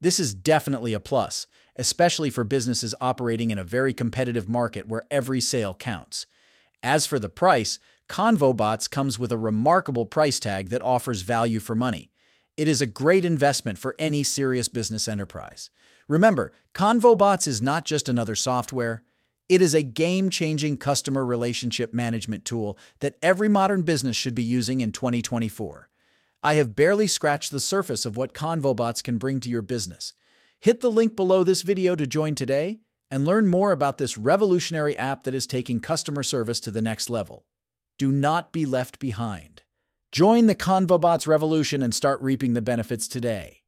This is definitely a plus, especially for businesses operating in a very competitive market where every sale counts. As for the price, ConvoBots comes with a remarkable price tag that offers value for money. It is a great investment for any serious business enterprise. Remember, ConvoBots is not just another software. It is a game-changing customer relationship management tool that every modern business should be using in 2024. I have barely scratched the surface of what ConvoBots can bring to your business. Hit the link below this video to join today and learn more about this revolutionary app that is taking customer service to the next level. Do not be left behind. Join the ConvoBots revolution and start reaping the benefits today.